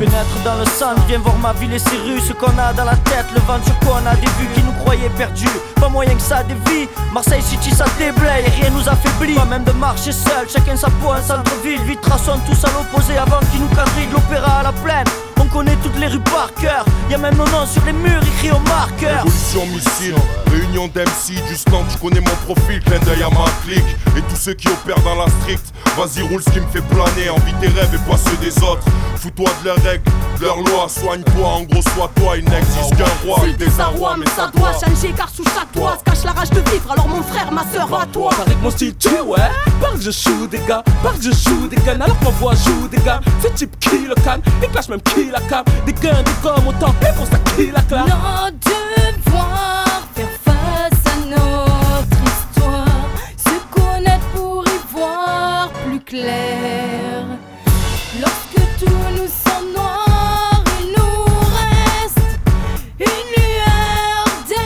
Pénètre dans le sang, viens voir ma ville et ses rues. Ce qu'on a dans la tête, le vent sur quoi on a des vues qui nous croyaient perdus. Pas moyen que ça dévie, Marseille City ça déblaye et rien nous affaiblit. Pas même de marcher seul, chacun sa peau, un centre-ville. Vite traçons tous à l'opposé avant qu'ils nous quadrillent de l'opéra à la plaine. On connaît toutes les rues par cœur, y'a même nos noms sur les murs écrits au marqueur. Révolution missile, réunion d'MC, du stand, tu connais mon profil, clin d'œil à ma clique. Et tous ceux qui opèrent dans la stricte, vas-y roule ce qui me fait planer, envie tes rêves et pas ceux des autres. Fous-toi de leurs règles, de leurs lois, soigne-toi, en gros sois-toi, il n'existe qu'un roi. C'est le désarroi, mais ça doit changer car sous chaque toit se cache la rage de vivre, alors mon frère, ma soeur, à toi. Avec mon style tu ouais, parle je shoot des gars, parle je shoot des guns, alors que ma voix joue des gars. C'est type qui le calme, et clash même qui la cam. Des guns, des gommes, autant, et pour ça qui la clame. Notre devoir, faire face à notre histoire, se connaître pour y voir plus clair. Lorsque tout nous semble noir, il nous reste une lueur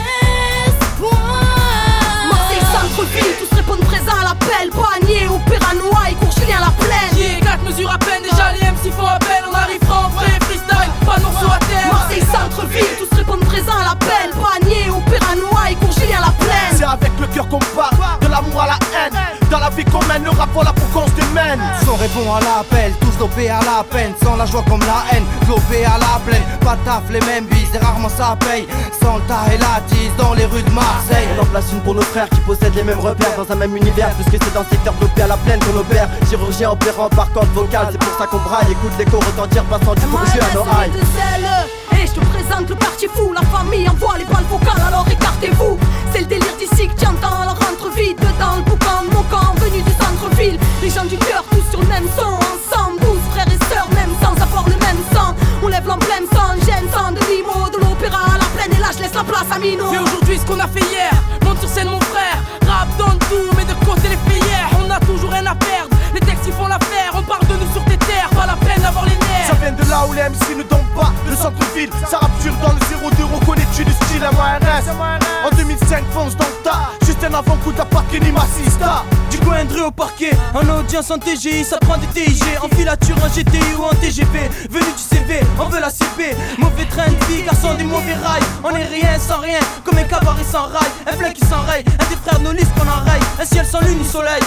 d'espoir. Marseille centre-ville, tous répondent présents à l'appel. Panier, opéra noir, et court Julien la plaine. Yeah, 4 mesures à peine, déjà les MC font appel. On arrivera en vrai freestyle, pas de morceaux à terre. Marseille centre-ville, tous répondent présents à l'appel. Panier, opéra noir, et court Julien la plaine. C'est avec le cœur qu'on part, de l'amour à la haine. Dans la vie qu'on mène, le rap voilà pour qu'on se démène. Son répond à l'appel, tous dopés à la peine. Sans la joie comme la haine, dopés à la plaine. Pas taf, les mêmes bises, et rarement ça paye. Sans le tas et la tise dans les rues de Marseille. On en place une pour nos frères qui possèdent les mêmes repères dans un même univers, puisque c'est dans le secteur dopé à la plaine qu'on opère. Chirurgien opérant par corde vocale, c'est pour ça qu'on braille. Écoute l'écho retentir, passant du bourgeois à nos rails. Et je te présente le quartier fou, la famille envoie les balles vocales, alors écartez-vous. C'est le délire d'ici que tu entends, alors rentre vite dedans le boucan de mon camp, venu du centre-ville. Les gens du cœur, tous sur le même son, ensemble, 12 frères et sœurs, même sans avoir le même sang. On lève l'emblème sans gêne, sans de limo, de l'opéra à la plaine, et là je laisse la place à Mino. Fais aujourd'hui ce qu'on a fait hier, monte sur scène mon frère. Rap donne tout, mais de côté les faits hier. On a toujours rien à perdre, les textes ils font l'affaire. On parle de nous sur tes terres, pas la peine d'avoir les nerfs. Ça vient de là où les MC ne tombent pas, le centre-ville. Ça rapture dans le 02, reconnais-tu du style MRS. En 2005, fonce dans le tas, juste un avant-coup de la patrie ni m'assista. Du coin de rue au parquet, en audience en TGI, ça prend des TIG. En filature en GTI ou en TGV, venu du CV, on veut la CP. Mauvais train de vie, garçon des mauvais rails. On est rien sans rien, comme un cabaret sans rail. Un flingue qui s'enraye, un des frères nos listes qu'on enraye. Un ciel sans lune ni soleil,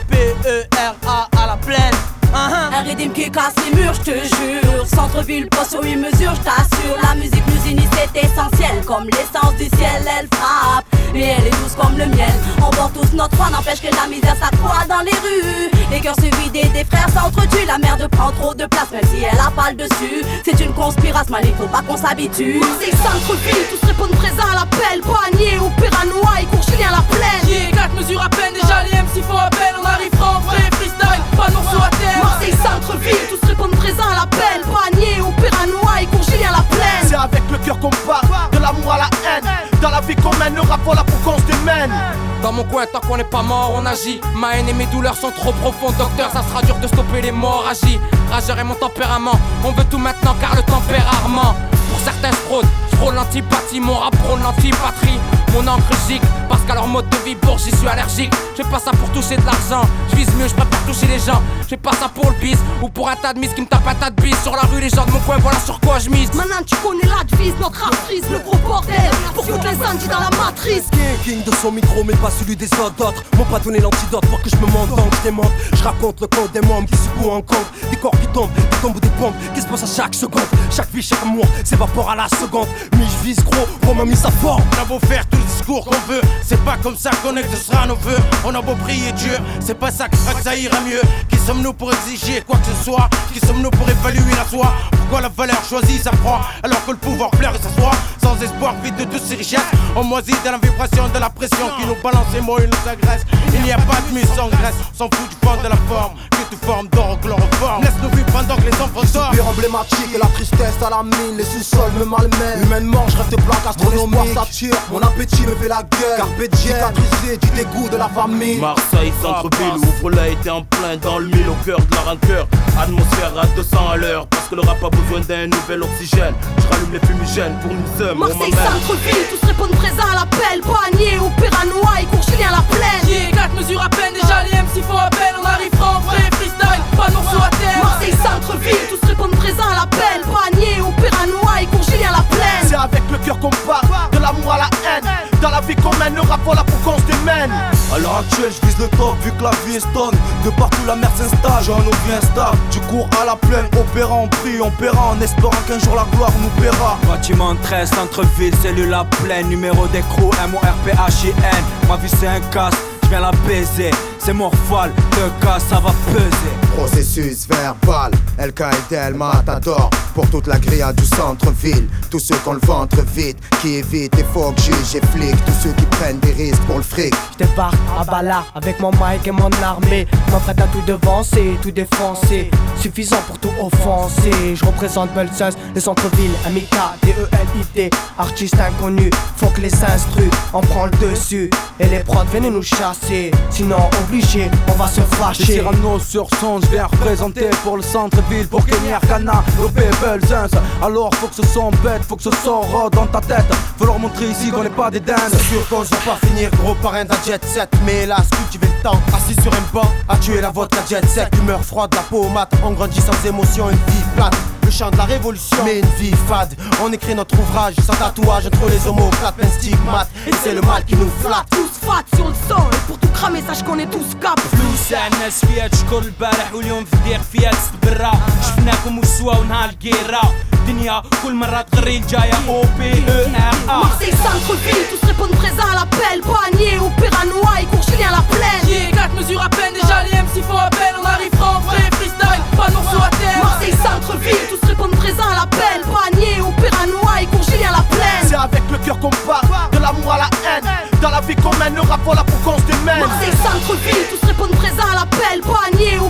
O-P-E-R-A à la plaine. Un rythme qui casse les murs, je te jure. Centre-ville, pas sur une mesure, je t'assure. La musique nous unit, c'est essentiel. Comme l'essence du ciel, elle frappe. Et elle est douce comme le miel. On porte tous notre foi, n'empêche que la misère s'accroît dans les rues. Les cœurs se vident et des frères s'entretuent. La merde prend trop de place, même si elle a pas le dessus. C'est une conspiration, mal, il faut pas qu'on s'habitue. Marseille centre-ville, tous répondent présents à l'appel. Panier, opéra noir, et court Julien la plaine. Yeah, 4 mesures à peine, déjà les MC font appel. On arrivera en vrai freestyle, pas de morceaux à terre. Marseille centre-ville, tous répondent présents à l'appel. Panier, opéra noir, et court Julien la plaine. C'est avec le cœur qu'on part, de l'amour à la haine. Dans la vie qu'on mène, le rap voilà pour qu'on se démène. Dans mon coin, tant qu'on n'est pas mort, on agit. Ma haine et mes douleurs sont trop profondes, docteur, ça sera dur de stopper les morts. Agis, rageur est mon tempérament. On veut tout maintenant car le temps perd rarement. Pour certains je frôle l'antipathie, mon rap prône l'antipatrie. Mon encre gicle, parce qu'à leur mode de vie bourge, j'y suis allergique. Je fais pas ça pour toucher de l'argent, je vise mieux, je préfère toucher les gens. Je fais pas ça pour le bis, ou pour un tas de miss qui me tape un tas de bis. Sur la rue, les gens de mon coin, voilà sur quoi je mise. Maintenant tu connais la devise, notre rap frise, le gros bordel. Pour foutre l'incendie dans la matrice. King de son micro, mais pas celui des autres. M'ont pas donné l'antidote pour que je me mente, donc je démonte. Je raconte le code des membres qui secouent en compte. Des corps qui tombent ou des pompes qui se passent à chaque seconde. Chaque vie, chaque amour s'évapore à la seconde. Mais je vise gros, pour m'a mis sa forme. On a beau faire tout le discours qu'on veut, c'est pas comme ça qu'on exaucera nos vœux. On a beau prier Dieu, c'est pas ça qui fera que ça ira mieux. Qui sommes-nous pour exiger quoi que ce soit? Qui sommes-nous pour évaluer la soi? Pourquoi la valeur choisie s'apprend alors que le pouvoir pleure et s'assoit? Sans espoir, vide de toutes ces richesses, on moisit dans la vibration de la pression qui nous balance les mots et nous agresse. Il n'y a pas de mise en graisse, s'en fout du fond de la forme. Que tu formes d'or au chloroforme. Laisse-nous vivre pendant que les enfants dorment. Super emblématique et la tristesse à la mine. Les sous-sols me malmènent. Humainement, je rêve de plaques astronomiques. Ça tire, mon appétit me fait la gueule. Carpe diem, cicatrisé du dégoût de la famille. Marseille, centre-ville, ouvre-la été en plein dans le mille au cœur de la rancœur. Atmosphère à 200 à l'heure, parce que le rap a besoin d'un nouvel oxygène. Je rallume les fumigènes pour nous sommes. Marseille, centre-ville, tous répondent présents à l'appel. Panier, opéra noir, et court Julien la plaine. Yeah, 4 mesures à peine, déjà les MC font appel. On arrivera en vrai freestyle, pas de morceaux à terre. Marseille, centre-ville, tous répondent présents à l'appel. l'heure actuelle, je vise le top vu que la vie est stone. De partout la merde s'installe, j'en oublie instable. Tu cours à la plaine, opéra en prix, on paiera en espérant qu'un jour la gloire nous paiera. Bâtiment 13, centre-ville, cellule à pleine. Numéro d'écrou, MORPHIN. Ma vie c'est un casse, je viens la baiser. C'est morphal, 2K ça va peser. Processus verbal, LK et Matador. Pour toute la grille du centre-ville. Tous ceux qui ont le ventre vide, qui évitent et faut que juge et flic. Tous ceux qui prennent des risques pour le fric. Je débarque à Bala avec mon mic et mon armée. M'apprête à tout devancer, tout défoncer. Suffisant pour tout offenser. Je représente Belsus, le centre-ville, MIK, DELIT. Artiste inconnu, faut que les instrus en prend le dessus. Et les prods viennent nous chasser. Sinon obligé, on va se fâcher. Cyrano sur son, je viens représenter pour le centre-ville. Pour Kenny Arcana, Lopé, Belzins. Alors faut que ce son bête, faut que ce son rôde dans ta tête. Faut leur montrer ici qu'on n'est pas des dindes. C'est sûr qu'on va pas finir gros parrain d'un jet set. Mais hélas, cultiver le temps, assis sur un banc, à tuer la vodka jet set. Humeur froide, la peau mate, on grandit sans émotion, une vie plate. Le chant de la révolution, mais une vie fade. On écrit notre ouvrage sans tatouage entre les homoplates, un stigmate. Et c'est le mal qui nous flatte. Tous fat sur le sang, et pour tout cramer, sache qu'on est tous cap. فلوس الناس فيها تشكر البارح واليوم في الدير فيها تستبرا. شفناكم وسوا ونهار القيرة. الدنيا كل مرة تغري الجاية OPERA. Marseille centre-ville, tous répondent présents à l'appel. Panier ou Piranois, ils courent Julien la plaine. Yeah, 4 mesures à peine, déjà les MC font appel. On arrivera en vrai, freestyle, pas de morceaux à terre. Marseille centre-ville, tous répondent présents à l'appel. Panier ou Piranois, ils courent Julien la plaine. C'est avec le cœur qu'on parle, de l'amour à la haine. Dans la vie qu'on mène, le rap voilà pour qu'on se démène. Marseille centre-ville, tous répondent présents à l'appel. Panier ou